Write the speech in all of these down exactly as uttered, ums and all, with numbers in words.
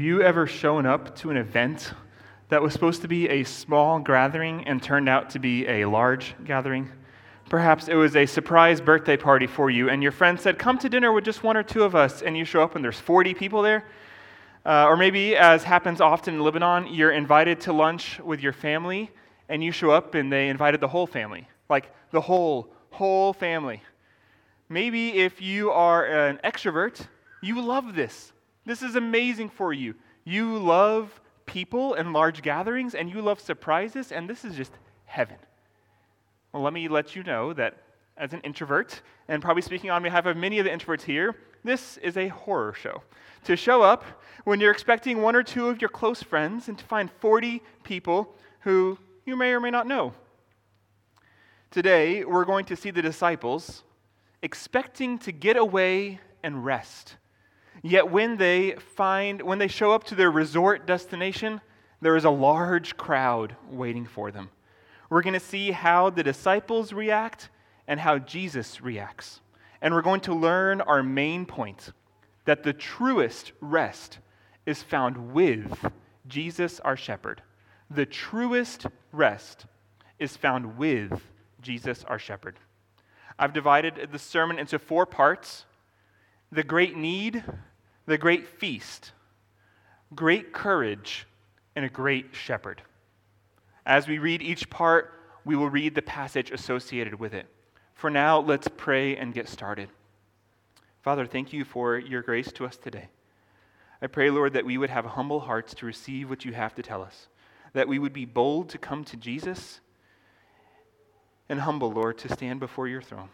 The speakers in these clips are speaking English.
you ever shown up to an event that was supposed to be a small gathering and turned out to be a large gathering? Perhaps it was a surprise birthday party for you, and your friend said, come to dinner with just one or two of us, and you show up and there's forty people there. Uh, or maybe, as happens often in Lebanon, you're invited to lunch with your family, and you show up and they invited the whole family, like the whole, whole family. Maybe if you are an extrovert, you love this. This is amazing for you. You love people and large gatherings, and you love surprises, and this is just heaven. Well, let me let you know that as an introvert, and probably speaking on behalf of many of the introverts here, this is a horror show. To show up when you're expecting one or two of your close friends and to find forty people who you may or may not know. Today, we're going to see the disciples expecting to get away and rest. Yet when they find, when they show up to their resort destination, there is a large crowd waiting for them. We're going to see how the disciples react and how Jesus reacts. And we're going to learn our main point, that the truest rest is found with Jesus our shepherd. The truest rest is found with Jesus our shepherd. I've divided the sermon into four parts: the great need, the great feast, great courage, and a great shepherd. As we read each part, we will read the passage associated with it. For now, let's pray and get started. Father, thank you for your grace to us today. I pray, Lord, that we would have humble hearts to receive what you have to tell us, that we would be bold to come to Jesus, and humble, Lord, to stand before your throne.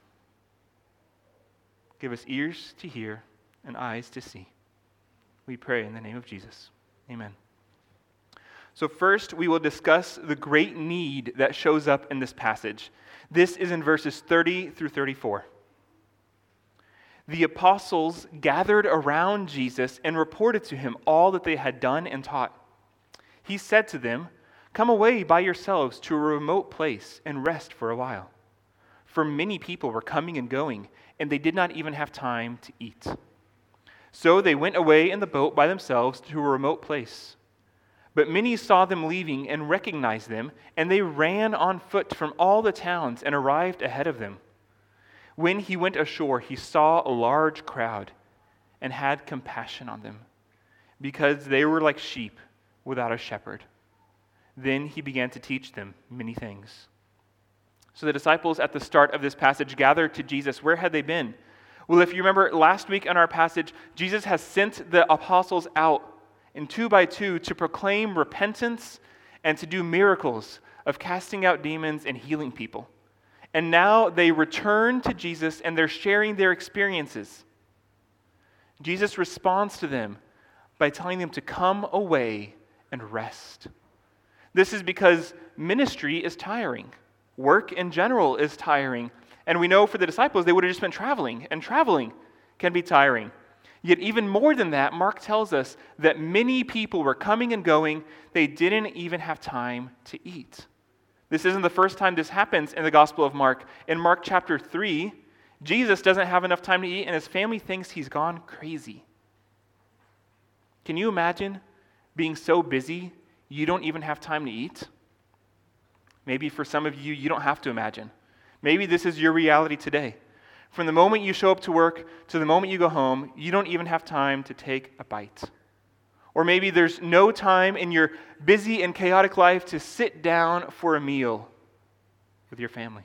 Give us ears to hear and eyes to see. We pray in the name of Jesus. Amen. So first, we will discuss the great need that shows up in this passage. This is in verses thirty through thirty-four. The apostles gathered around Jesus and reported to him all that they had done and taught. He said to them, "Come away by yourselves to a remote place and rest for a while." For many people were coming and going, and they did not even have time to eat. So they went away in the boat by themselves to a remote place. But many saw them leaving and recognized them, and they ran on foot from all the towns and arrived ahead of them. When he went ashore, he saw a large crowd and had compassion on them, because they were like sheep without a shepherd. Then he began to teach them many things. So the disciples at the start of this passage gathered to Jesus. Where had they been? Well, if you remember last week in our passage, Jesus has sent the apostles out and two by two to proclaim repentance and to do miracles of casting out demons and healing people. And now they return to Jesus and they're sharing their experiences. Jesus responds to them by telling them to come away and rest. This is because ministry is tiring. Work in general is tiring. And we know for the disciples, they would have just been traveling, and traveling can be tiring. Yet even more than that, Mark tells us that many people were coming and going. They didn't even have time to eat. This isn't the first time this happens in the Gospel of Mark. In Mark chapter three, Jesus doesn't have enough time to eat, and his family thinks he's gone crazy. Can you imagine being so busy you don't even have time to eat? Maybe for some of you, you don't have to imagine. Maybe this is your reality today. From the moment you show up to work to the moment you go home, you don't even have time to take a bite. Or maybe there's no time in your busy and chaotic life to sit down for a meal with your family.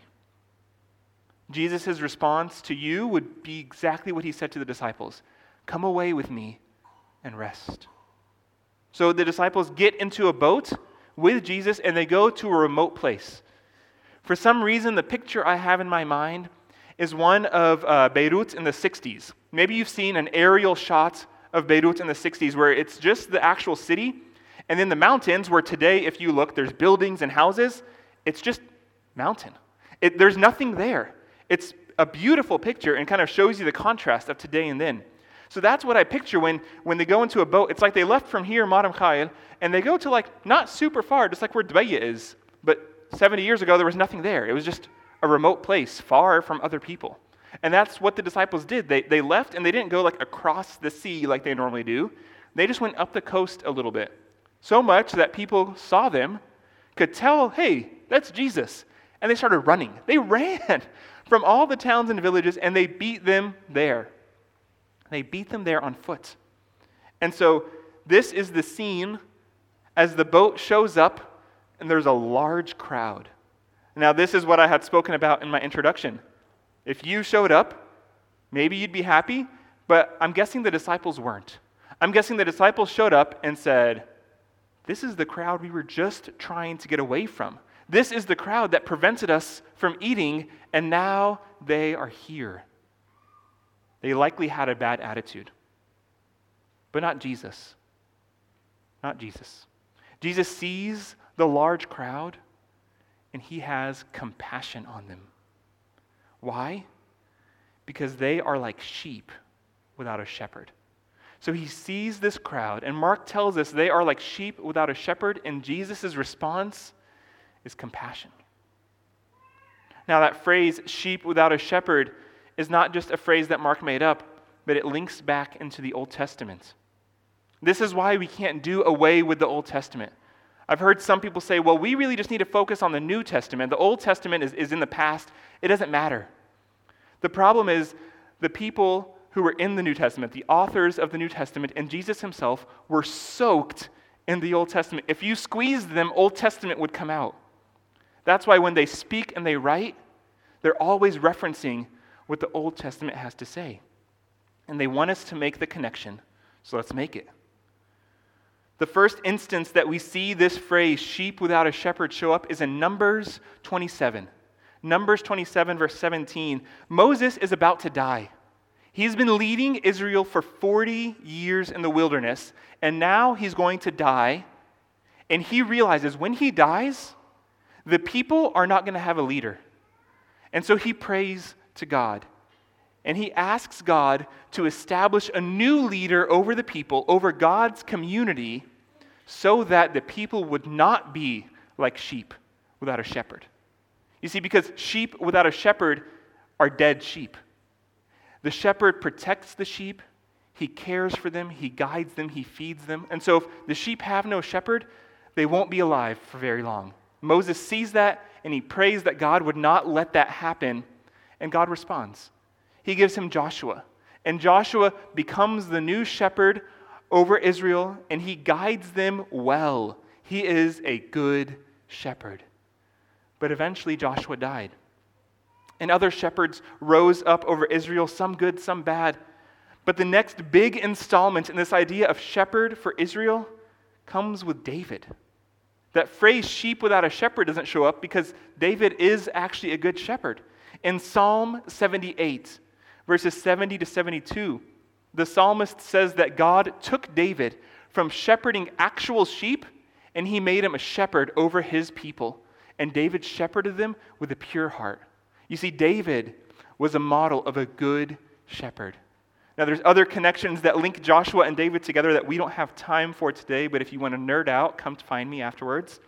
Jesus' response to you would be exactly what he said to the disciples. Come away with me and rest. So the disciples get into a boat with Jesus and they go to a remote place. For some reason, the picture I have in my mind is one of uh, Beirut in the sixties. Maybe you've seen an aerial shot of Beirut in the sixties where it's just the actual city, and then the mountains where today, if you look, there's buildings and houses. It's just mountain. It, there's nothing there. It's a beautiful picture and kind of shows you the contrast of today and then. So that's what I picture when, when they go into a boat. It's like they left from here, Mar Mikhael, and they go to like not super far, just like where Dbeya is, but seventy years ago there was nothing there. It was just a remote place, far from other people. And that's what the disciples did. They they left and they didn't go like across the sea like they normally do. They just went up the coast a little bit, so much that people saw them, could tell, hey, that's Jesus. And they started running. They ran from all the towns and villages, and they beat them there. They beat them there on foot. And so this is the scene as the boat shows up, and there's a large crowd. Now, this is what I had spoken about in my introduction. If you showed up, maybe you'd be happy, but I'm guessing the disciples weren't. I'm guessing the disciples showed up and said, this is the crowd we were just trying to get away from. This is the crowd that prevented us from eating, and now they are here. They likely had a bad attitude. But not Jesus. Not Jesus. Jesus sees the large crowd, and he has compassion on them. Why? Because they are like sheep without a shepherd. So he sees this crowd, and Mark tells us they are like sheep without a shepherd, and Jesus' response is compassion. Now, that phrase, sheep without a shepherd, is not just a phrase that Mark made up, but it links back into the Old Testament. This is why we can't do away with the Old Testament. I've heard some people say, well, we really just need to focus on the New Testament. The Old Testament is, is in the past. It doesn't matter. The problem is the people who were in the New Testament, the authors of the New Testament, and Jesus himself were soaked in the Old Testament. If you squeezed them, Old Testament would come out. That's why when they speak and they write, they're always referencing what the Old Testament has to say. And they want us to make the connection, so let's make it. The first instance that we see this phrase, sheep without a shepherd, show up is in Numbers twenty-seven. Numbers twenty-seven, verse seventeen. Moses is about to die. He's been leading Israel for forty years in the wilderness, and now he's going to die, and he realizes when he dies, the people are not going to have a leader. And so he prays to God, and he asks God to establish a new leader over the people, over God's community, so that the people would not be like sheep without a shepherd. You see, because sheep without a shepherd are dead sheep. The shepherd protects the sheep, he cares for them, he guides them, he feeds them. And so if the sheep have no shepherd, they won't be alive for very long. Moses sees that, and he prays that God would not let that happen, and God responds. He gives him Joshua, and Joshua becomes the new shepherd over Israel, and he guides them well. He is a good shepherd. But eventually Joshua died. And other shepherds rose up over Israel, some good, some bad. But the next big installment in this idea of shepherd for Israel comes with David. That phrase, sheep without a shepherd, doesn't show up because David is actually a good shepherd. In Psalm seventy-eight, verses seventy to seventy-two, the psalmist says that God took David from shepherding actual sheep, and he made him a shepherd over his people. And David shepherded them with a pure heart. You see, David was a model of a good shepherd. Now, there's other connections that link Joshua and David together that we don't have time for today, but if you want to nerd out, come to find me afterwards.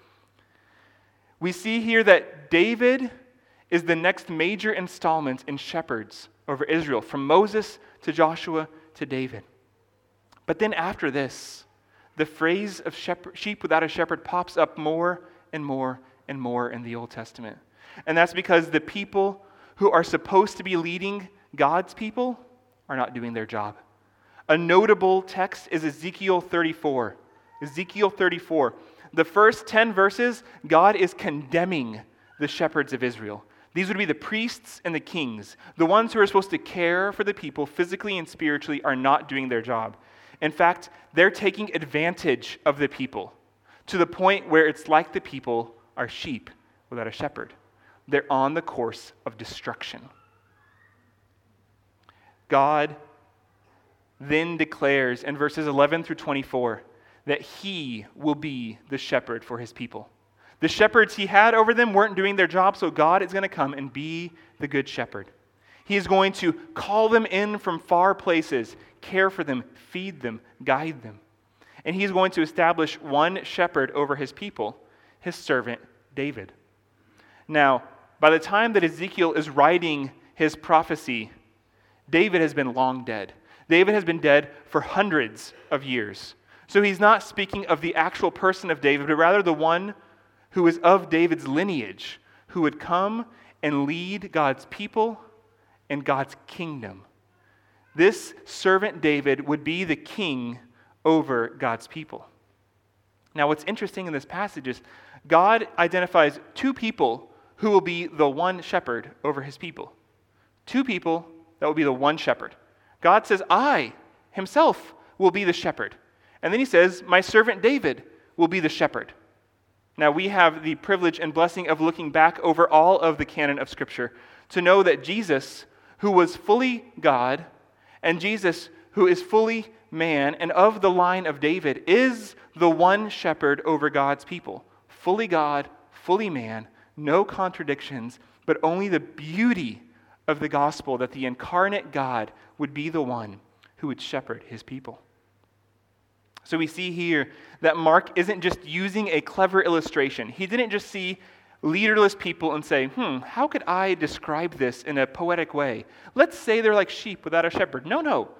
We see here that David is the next major installment in shepherds over Israel, from Moses to Joshua to David. But then after this, the phrase of shepherd, sheep without a shepherd pops up more and more and more in the Old Testament. And that's because the people who are supposed to be leading God's people are not doing their job. A notable text is Ezekiel thirty-four. Ezekiel thirty-four. The first ten verses, God is condemning the shepherds of Israel. These would be the priests and the kings. The ones who are supposed to care for the people physically and spiritually are not doing their job. In fact, they're taking advantage of the people to the point where it's like the people are sheep without a shepherd. They're on the course of destruction. God then declares in verses eleven through twenty-four that he will be the shepherd for his people. The shepherds he had over them weren't doing their job, so God is going to come and be the good shepherd. He is going to call them in from far places, care for them, feed them, guide them. And he's going to establish one shepherd over his people, his servant David. Now, by the time that Ezekiel is writing his prophecy, David has been long dead. David has been dead for hundreds of years. So he's not speaking of the actual person of David, but rather the one who is of David's lineage, who would come and lead God's people and God's kingdom. This servant David would be the king over God's people. Now, what's interesting in this passage is God identifies two people who will be the one shepherd over his people. Two people that will be the one shepherd. God says, I himself will be the shepherd. And then he says, my servant David will be the shepherd. Now, we have the privilege and blessing of looking back over all of the canon of Scripture to know that Jesus, who was fully God, and Jesus, who is fully man, and of the line of David, is the one shepherd over God's people. Fully God, fully man, no contradictions, but only the beauty of the gospel that the incarnate God would be the one who would shepherd his people. So we see here that Mark isn't just using a clever illustration. He didn't just see leaderless people and say, hmm, how could I describe this in a poetic way? Let's say they're like sheep without a shepherd. No, no.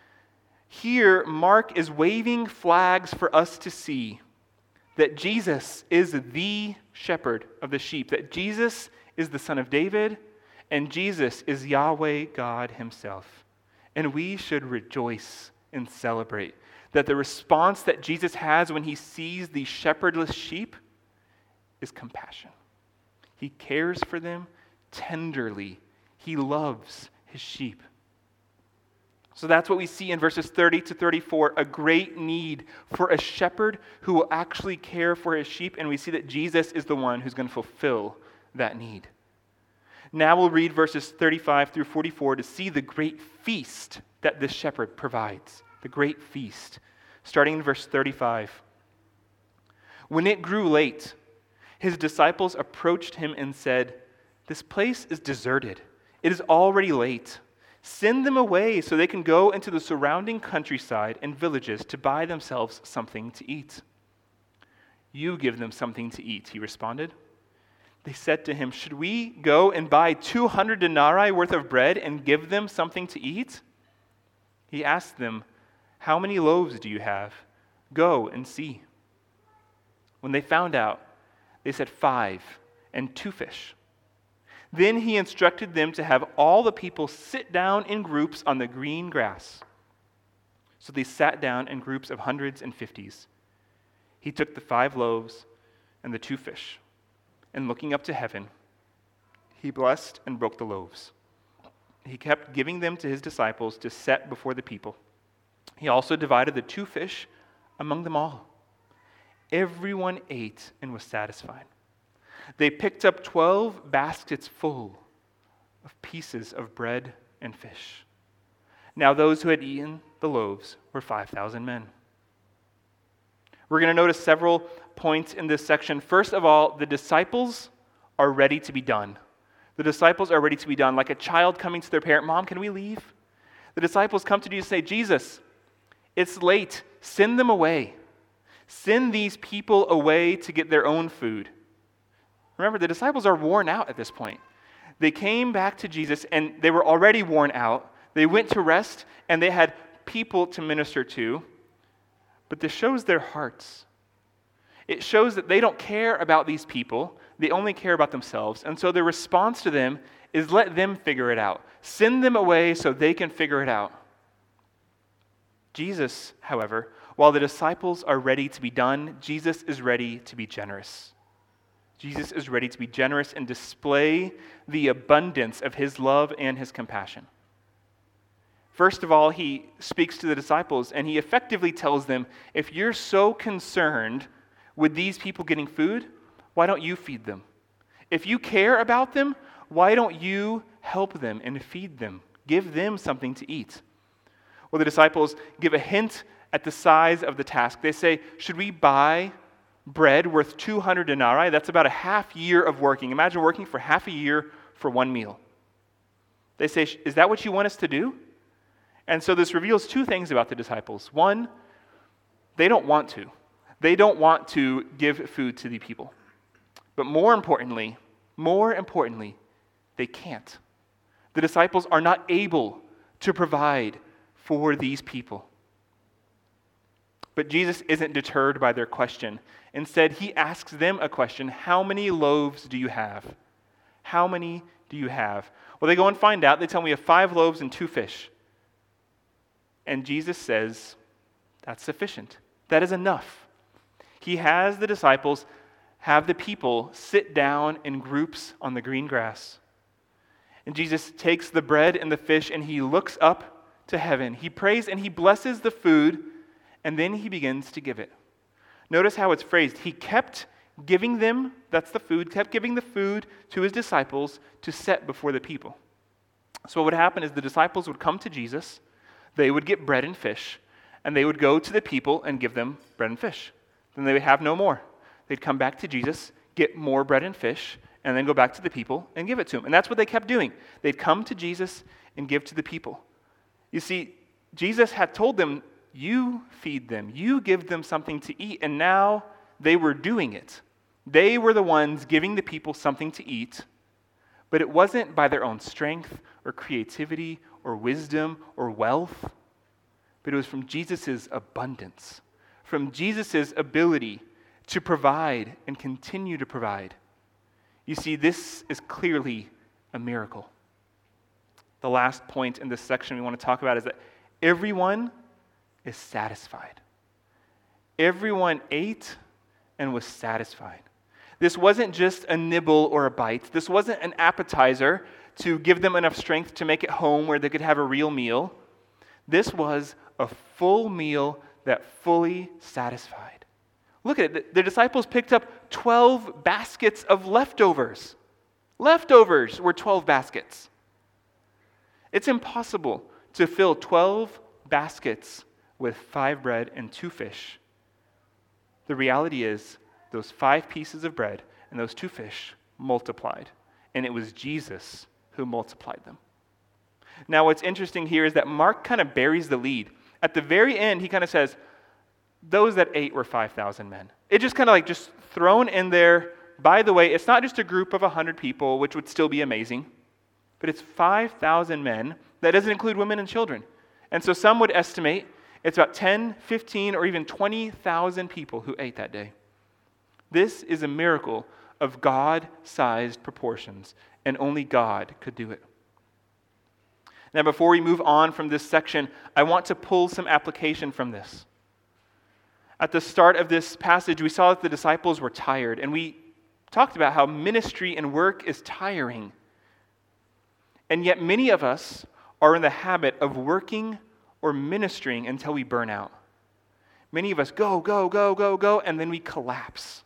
Here, Mark is waving flags for us to see that Jesus is the shepherd of the sheep, that Jesus is the Son of David, and Jesus is Yahweh God himself. And we should rejoice and celebrate that the response that Jesus has when he sees the shepherdless sheep is compassion. He cares for them tenderly. He loves his sheep. So that's what we see in verses thirty to thirty-four, a great need for a shepherd who will actually care for his sheep, and we see that Jesus is the one who's going to fulfill that need. Now we'll read verses thirty-five through forty-four to see the great feast that this shepherd provides. The great feast. Starting in verse thirty-five. When it grew late, his disciples approached him and said, "This place is deserted. It is already late. Send them away so they can go into the surrounding countryside and villages to buy themselves something to eat." "You give them something to eat," he responded. They said to him, "Should we go and buy two hundred denarii worth of bread and give them something to eat?" He asked them, "How many loaves do you have? Go and see." When they found out, they said, "Five and two fish." Then he instructed them to have all the people sit down in groups on the green grass. So they sat down in groups of hundreds and fifties. He took the five loaves and the two fish, and looking up to heaven, he blessed and broke the loaves. He kept giving them to his disciples to set before the people. He also divided the two fish among them all. Everyone ate and was satisfied. They picked up twelve baskets full of pieces of bread and fish. Now those who had eaten the loaves were five thousand men. We're going to notice several points in this section. First of all, the disciples are ready to be done. The disciples are ready to be done. Like a child coming to their parent, "Mom, can we leave?" The disciples come to Jesus and say, "Jesus, it's late. Send them away. Send these people away to get their own food." Remember, the disciples are worn out at this point. They came back to Jesus and they were already worn out. They went to rest and they had people to minister to. But this shows their hearts. It shows that they don't care about these people. They only care about themselves. And so their response to them is let them figure it out. Send them away so they can figure it out. Jesus, however, while the disciples are ready to be done, Jesus is ready to be generous. Jesus is ready to be generous and display the abundance of his love and his compassion. First of all, he speaks to the disciples and he effectively tells them, if you're so concerned with these people getting food, why don't you feed them? If you care about them, why don't you help them and feed them? Give them something to eat. Well, the disciples give a hint at the size of the task. They say, should we buy bread worth two hundred denarii? That's about a half year of working. Imagine working for half a year for one meal. They say, is that what you want us to do? And so this reveals two things about the disciples. One, they don't want to. They don't want to give food to the people. But more importantly, more importantly, they can't. The disciples are not able to provide for these people. But Jesus isn't deterred by their question. Instead, he asks them a question: how many loaves do you have? How many do you have? Well, they go and find out. They tell me we have five loaves and two fish. And Jesus says, that's sufficient. That is enough. He has the disciples have the people sit down in groups on the green grass. And Jesus takes the bread and the fish and he looks up to heaven. He prays and he blesses the food, and then he begins to give it. Notice how it's phrased. He kept giving them, that's the food, kept giving the food to his disciples to set before the people. So what would happen is the disciples would come to Jesus, they would get bread and fish, and they would go to the people and give them bread and fish. Then they would have no more. They'd come back to Jesus, get more bread and fish, and then go back to the people and give it to him. And that's what they kept doing. They'd come to Jesus and give to the people. You see, Jesus had told them, you feed them, you give them something to eat, and now they were doing it. They were the ones giving the people something to eat, but it wasn't by their own strength or creativity or wisdom or wealth, but it was from Jesus' abundance, from Jesus' ability to provide and continue to provide. You see, this is clearly a miracle. The last point in this section we want to talk about is that everyone is satisfied. Everyone ate and was satisfied. This wasn't just a nibble or a bite. This wasn't an appetizer to give them enough strength to make it home where they could have a real meal. This was a full meal that fully satisfied. Look at it. The disciples picked up twelve baskets of leftovers. Leftovers were twelve baskets. It's impossible to fill twelve baskets with five bread and two fish. The reality is, those five pieces of bread and those two fish multiplied, and it was Jesus who multiplied them. Now, what's interesting here is that Mark kind of buries the lead. At the very end, he kind of says, those that ate were five thousand men. It just kind of like just thrown in there. By the way, it's not just a group of one hundred people, which would still be amazing, but it's five thousand men. That doesn't include women and children. And so some would estimate it's about ten, fifteen, or even twenty thousand people who ate that day. This is a miracle of God-sized proportions, and only God could do it. Now, before we move on from this section, I want to pull some application from this. At the start of this passage, we saw that the disciples were tired, and we talked about how ministry and work is tiring. And yet many of us are in the habit of working or ministering until we burn out. Many of us go, go, go, go, go, and then we collapse.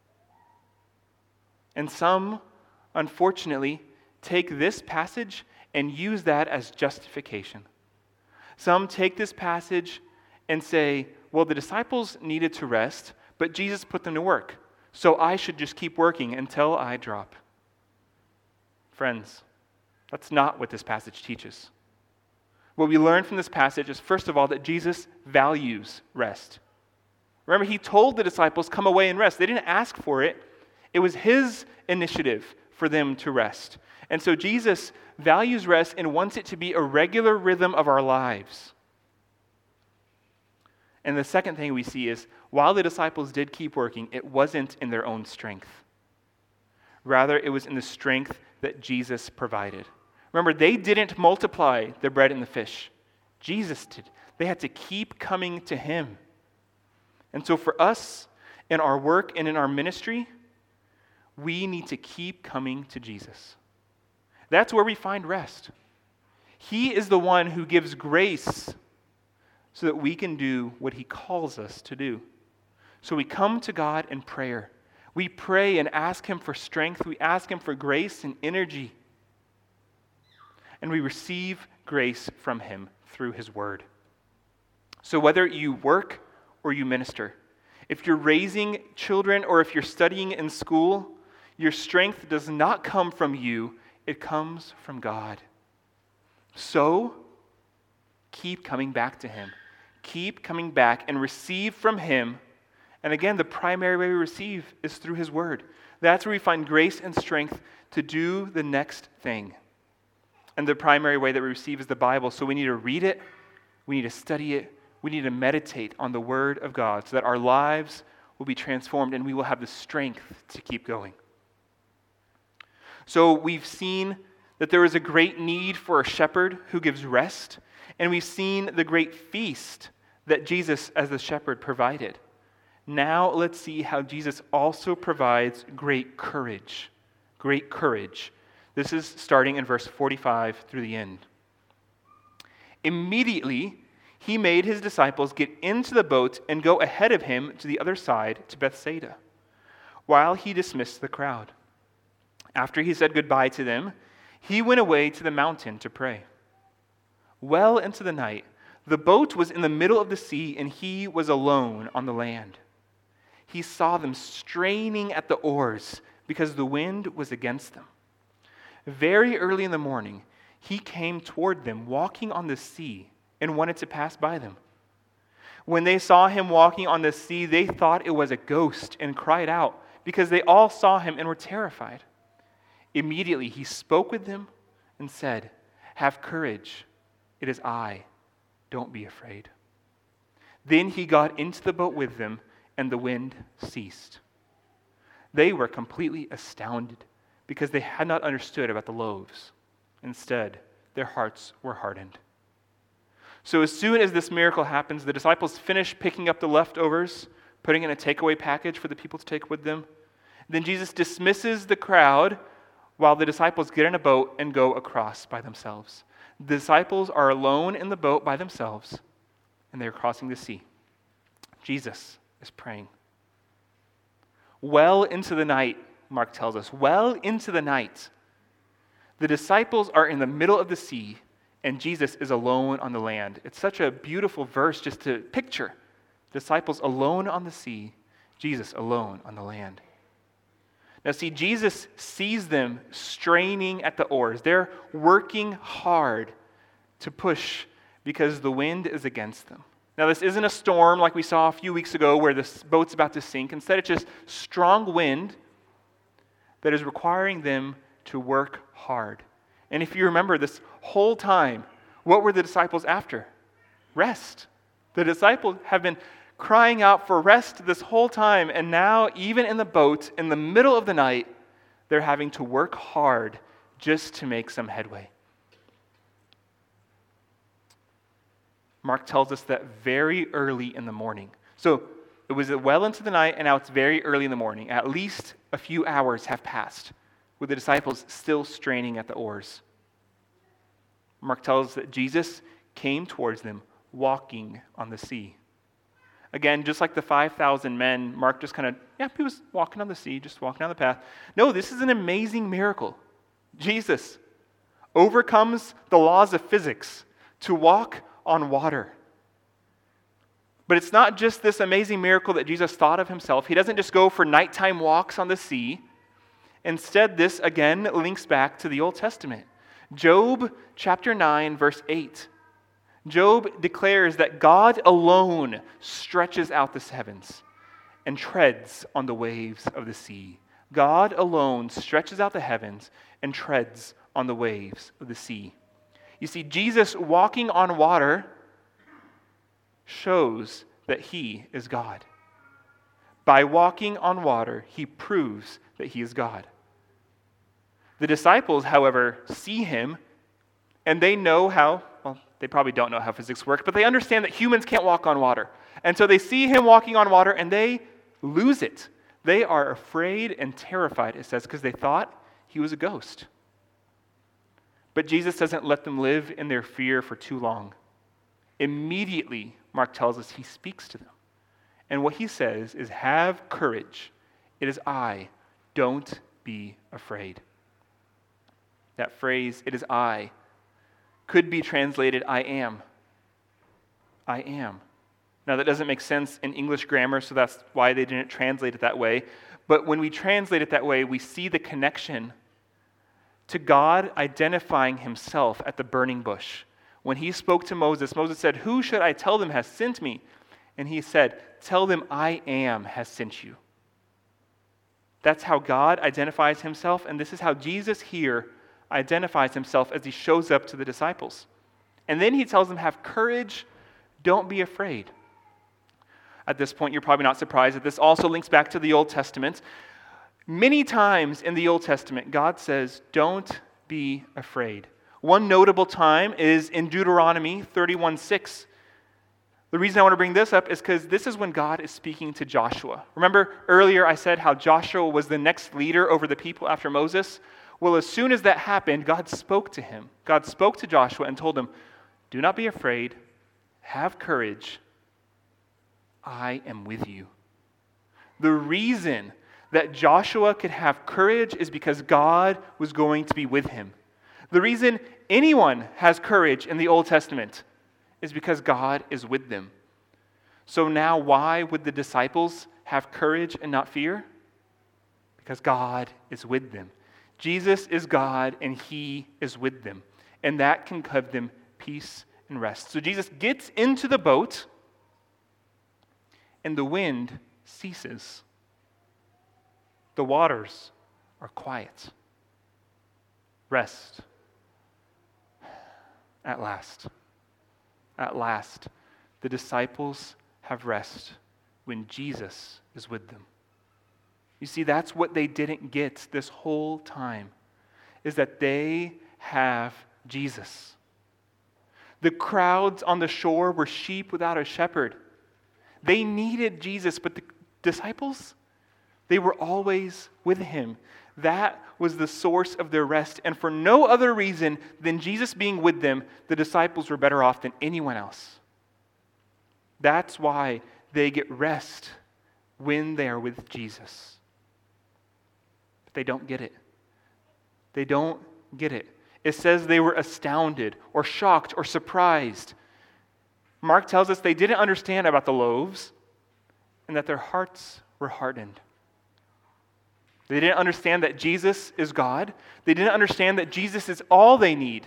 And some, unfortunately, take this passage and use that as justification. Some take this passage and say, well, the disciples needed to rest, but Jesus put them to work, so I should just keep working until I drop. Friends, that's not what this passage teaches. What we learn from this passage is, first of all, that Jesus values rest. Remember, he told the disciples, come away and rest. They didn't ask for it. It was his initiative for them to rest. And so Jesus values rest and wants it to be a regular rhythm of our lives. And the second thing we see is, while the disciples did keep working, it wasn't in their own strength. Rather, it was in the strength that Jesus provided. Remember, they didn't multiply the bread and the fish. Jesus did. They had to keep coming to him. And so for us, in our work and in our ministry, we need to keep coming to Jesus. That's where we find rest. He is the one who gives grace so that we can do what he calls us to do. So we come to God in prayer. We pray and ask him for strength. We ask him for grace and energy. And we receive grace from him through his word. So whether you work or you minister, if you're raising children or if you're studying in school, your strength does not come from you, it comes from God. So keep coming back to him. Keep coming back and receive from him. And again, the primary way we receive is through his word. That's where we find grace and strength to do the next thing. And the primary way that we receive is the Bible. So we need to read it, we need to study it, We need to meditate on the Word of God so that our lives will be transformed and we will have the strength to keep going. So we've seen that there is a great need for a shepherd who gives rest, and we've seen the great feast that Jesus as the shepherd provided. Now let's see how Jesus also provides great courage. Great courage. This is starting in verse forty-five through the end. Immediately, he made his disciples get into the boat and go ahead of him to the other side to Bethsaida, while he dismissed the crowd. After he said goodbye to them, he went away to the mountain to pray. Well into the night, the boat was in the middle of the sea, and he was alone on the land. He saw them straining at the oars because the wind was against them. Very early in the morning, he came toward them, walking on the sea, and wanted to pass by them. When they saw him walking on the sea, they thought it was a ghost and cried out, because they all saw him and were terrified. Immediately he spoke with them and said, "Have courage, it is I, don't be afraid." Then he got into the boat with them, and the wind ceased. They were completely astounded because they had not understood about the loaves. Instead, their hearts were hardened. So as soon as this miracle happens, the disciples finish picking up the leftovers, putting in a takeaway package for the people to take with them. Then Jesus dismisses the crowd while the disciples get in a boat and go across by themselves. The disciples are alone in the boat by themselves, and they're crossing the sea. Jesus is praying. Well into the night, Mark tells us, well into the night, the disciples are in the middle of the sea, and Jesus is alone on the land. It's such a beautiful verse just to picture. Disciples alone on the sea, Jesus alone on the land. Now see, Jesus sees them straining at the oars. They're working hard to push because the wind is against them. Now this isn't a storm like we saw a few weeks ago where the boat's about to sink. Instead, it's just strong wind that is requiring them to work hard. And if you remember this whole time, what were the disciples after? Rest. The disciples have been crying out for rest this whole time, and now, even in the boat, in the middle of the night, they're having to work hard just to make some headway. Mark tells us that very early in the morning. So it was well into the night, and now it's very early in the morning. At least a few hours have passed, with the disciples still straining at the oars. Mark tells us that Jesus came towards them walking on the sea. Again, just like the five thousand men, Mark just kind of, yeah, he was walking on the sea, just walking down the path. No, this is an amazing miracle. Jesus overcomes the laws of physics to walk on water. But it's not just this amazing miracle that Jesus thought of himself. He doesn't just go for nighttime walks on the sea. Instead, this again links back to the Old Testament. Job chapter nine, verse eight. Job declares that God alone stretches out the heavens and treads on the waves of the sea. God alone stretches out the heavens and treads on the waves of the sea. You see, Jesus walking on water shows that he is God. By walking on water, he proves that he is God. The disciples, however, see him, and they know how, well, they probably don't know how physics works, but they understand that humans can't walk on water. And so they see him walking on water, and they lose it. They are afraid and terrified, it says, because they thought he was a ghost. But Jesus doesn't let them live in their fear for too long. Immediately, Mark tells us, he speaks to them. And what he says is, "Have courage. It is I. Don't be afraid." That phrase, "it is I," could be translated, "I am." I am. Now, that doesn't make sense in English grammar, so that's why they didn't translate it that way. But when we translate it that way, we see the connection to God identifying himself at the burning bush. When he spoke to Moses, Moses said, "Who should I tell them has sent me?" And he said, "Tell them I am has sent you." That's how God identifies himself, and this is how Jesus here identifies himself as he shows up to the disciples. And then he tells them, "Have courage, Don't be afraid. At this point, you're probably not surprised that this also links back to the Old Testament. Many times in the Old Testament, God says, don't be afraid. One notable time is in Deuteronomy thirty-one six. The reason I want to bring this up is because this is when God is speaking to Joshua. Remember earlier I said how Joshua was the next leader over the people after Moses? Well, as soon as that happened, God spoke to him. God spoke to Joshua and told him, do not be afraid, have courage, I am with you. The reason that Joshua could have courage is because God was going to be with him. The reason anyone has courage in the Old Testament is because God is with them. So now why would the disciples have courage and not fear? Because God is with them. Jesus is God and he is with them. And that can give them peace and rest. So Jesus gets into the boat and the wind ceases. The waters are quiet. Rest. At last. At last, the disciples have rest when Jesus is with them. You see, that's what they didn't get this whole time, is that they have Jesus. The crowds on the shore were sheep without a shepherd. They needed Jesus, but the disciples, they were always with him. That was the source of their rest. And for no other reason than Jesus being with them, the disciples were better off than anyone else. That's why they get rest when they are with Jesus. But they don't get it. They don't get it. It says they were astounded or shocked or surprised. Mark tells us they didn't understand about the loaves and that their hearts were hardened. They didn't understand that Jesus is God. They didn't understand that Jesus is all they need.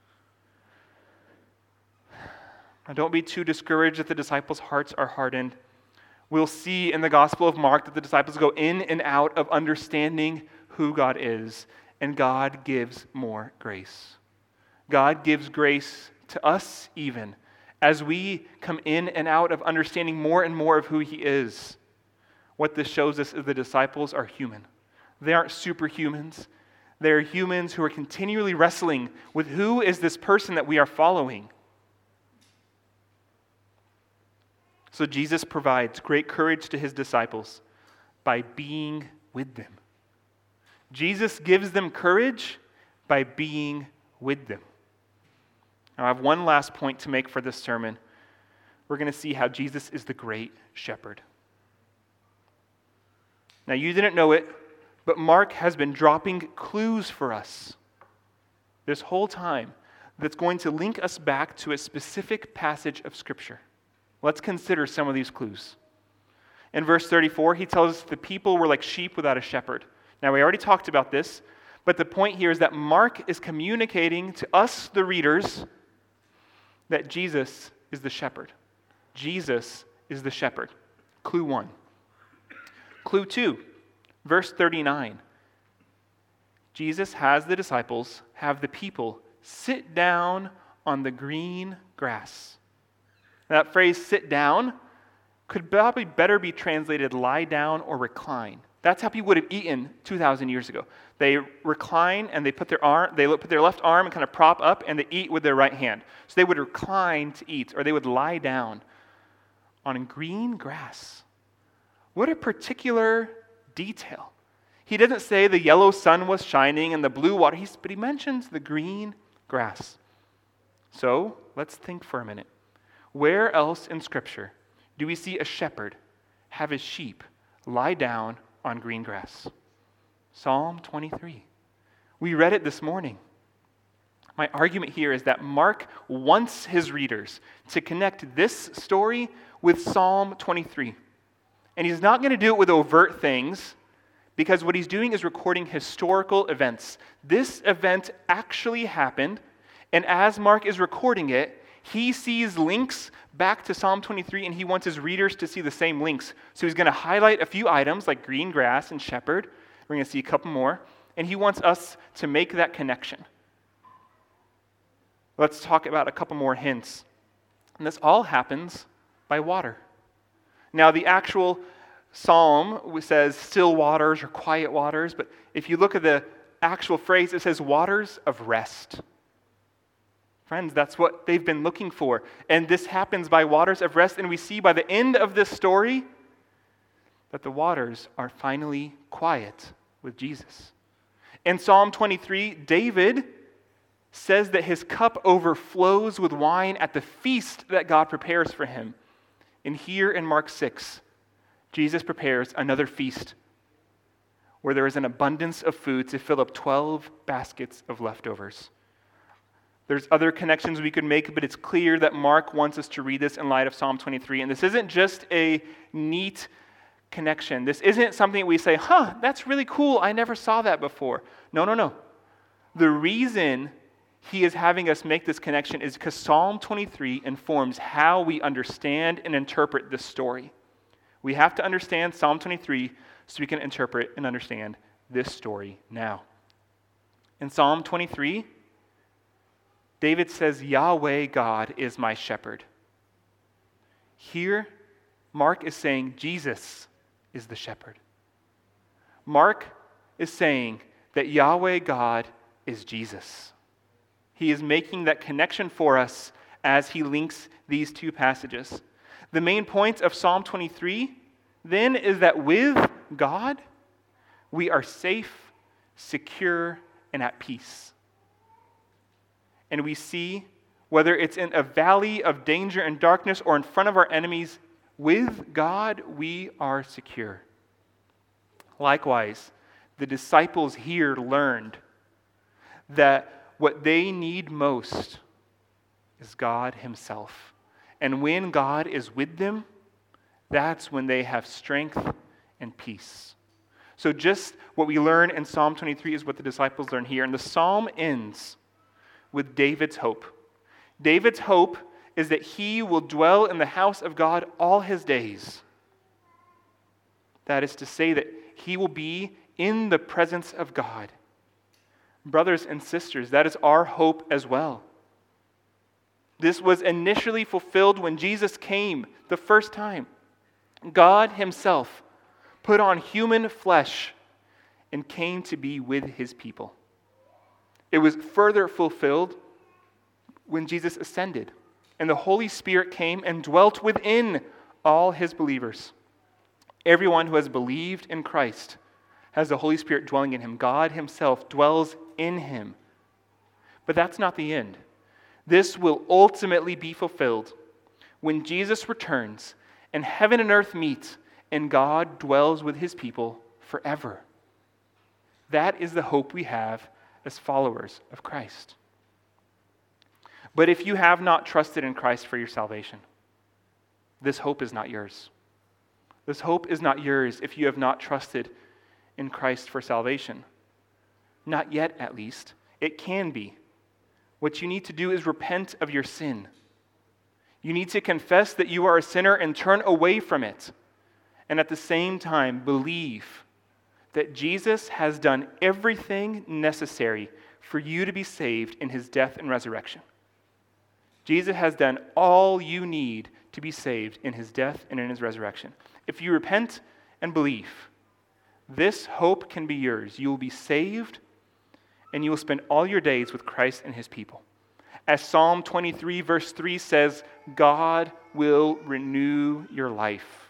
Now, don't be too discouraged that the disciples' hearts are hardened. We'll see in the Gospel of Mark that the disciples go in and out of understanding who God is, and God gives more grace. God gives grace to us even as we come in and out of understanding more and more of who he is. What this shows us is the disciples are human. They aren't superhumans. They're humans who are continually wrestling with who is this person that we are following. So Jesus provides great courage to his disciples by being with them. Jesus gives them courage by being with them. Now, I have one last point to make for this sermon. We're going to see how Jesus is the great shepherd. Now, you didn't know it, but Mark has been dropping clues for us this whole time that's going to link us back to a specific passage of Scripture. Let's consider some of these clues. In verse thirty-four, he tells us the people were like sheep without a shepherd. Now, we already talked about this, but the point here is that Mark is communicating to us, the readers, that Jesus is the shepherd. Jesus is the shepherd. Clue one. Clue two, verse thirty-nine. Jesus has the disciples have the people sit down on the green grass. That phrase, sit down, could probably better be translated lie down or recline. That's how people would have eaten two thousand years ago. They recline and they put their arm, they put their left arm and kind of prop up and they eat with their right hand. So they would recline to eat, or they would lie down on green grass. What a particular detail. He doesn't say the yellow sun was shining and the blue water, he's, but he mentions the green grass. So let's think for a minute. Where else in Scripture do we see a shepherd have his sheep lie down on green grass? Psalm twenty-three. We read it this morning. My argument here is that Mark wants his readers to connect this story with Psalm twenty-three. And he's not going to do it with overt things, because what he's doing is recording historical events. This event actually happened, and as Mark is recording it, he sees links back to Psalm twenty-three, and he wants his readers to see the same links. So he's going to highlight a few items like green grass and shepherd. We're going to see a couple more, and he wants us to make that connection. Let's talk about a couple more hints. And this all happens by water. Now, the actual psalm says still waters or quiet waters, but if you look at the actual phrase, it says waters of rest. Friends, that's what they've been looking for. And this happens by waters of rest, and we see by the end of this story that the waters are finally quiet with Jesus. In Psalm twenty-three, David says that his cup overflows with wine at the feast that God prepares for him. And here in Mark six, Jesus prepares another feast where there is an abundance of food to fill up twelve baskets of leftovers. There's other connections we could make, but it's clear that Mark wants us to read this in light of Psalm twenty-three. And this isn't just a neat connection. This isn't something we say, huh, that's really cool. I never saw that before. No, no, no. The reason he is having us make this connection is because Psalm twenty-three informs how we understand and interpret this story. We have to understand Psalm twenty-three so we can interpret and understand this story now. In Psalm twenty-three, David says, Yahweh God is my shepherd. Here, Mark is saying Jesus is the shepherd. Mark is saying that Yahweh God is Jesus. He is making that connection for us as he links these two passages. The main point of Psalm twenty-three, then, is that with God, we are safe, secure, and at peace. And we see, whether it's in a valley of danger and darkness or in front of our enemies, with God we are secure. Likewise, the disciples here learned that what they need most is God himself. And when God is with them, that's when they have strength and peace. So just what we learn in Psalm twenty-three is what the disciples learn here. And the psalm ends with David's hope. David's hope is that he will dwell in the house of God all his days. That is to say that he will be in the presence of God. Brothers and sisters, that is our hope as well. This was initially fulfilled when Jesus came the first time. God himself put on human flesh and came to be with his people. It was further fulfilled when Jesus ascended, and the Holy Spirit came and dwelt within all his believers. Everyone who has believed in Christ has the Holy Spirit dwelling in him. God himself dwells in him. But that's not the end. This will ultimately be fulfilled when Jesus returns and heaven and earth meet and God dwells with his people forever. That is the hope we have as followers of Christ. But if you have not trusted in Christ for your salvation, this hope is not yours. This hope is not yours if you have not trusted in Christ for salvation. Not yet, at least. It can be. What you need to do is repent of your sin. You need to confess that you are a sinner and turn away from it. And at the same time, believe that Jesus has done everything necessary for you to be saved in his death and resurrection. Jesus has done all you need to be saved in his death and in his resurrection. If you repent and believe, this hope can be yours. You will be saved, and you will spend all your days with Christ and his people. As Psalm twenty-three, verse three says, God will renew your life.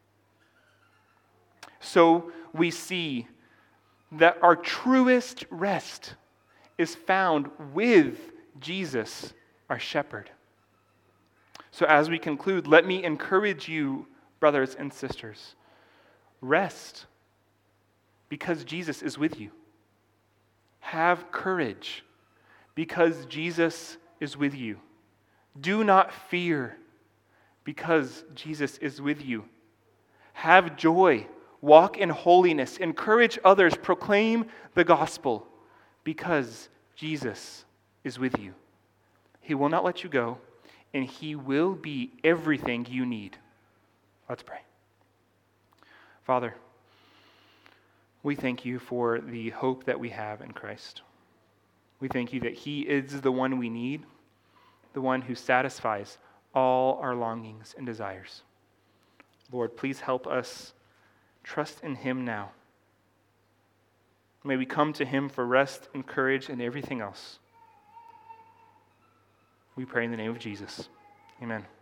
So we see that our truest rest is found with Jesus, our shepherd. So as we conclude, let me encourage you, brothers and sisters, rest because Jesus is with you. Have courage because Jesus is with you. Do not fear because Jesus is with you. Have joy. Walk in holiness. Encourage others. Proclaim the gospel because Jesus is with you. He will not let you go, and he will be everything you need. Let's pray. Father, we thank you for the hope that we have in Christ. We thank you that he is the one we need, the one who satisfies all our longings and desires. Lord, please help us trust in him now. May we come to him for rest and courage and everything else. We pray in the name of Jesus. Amen.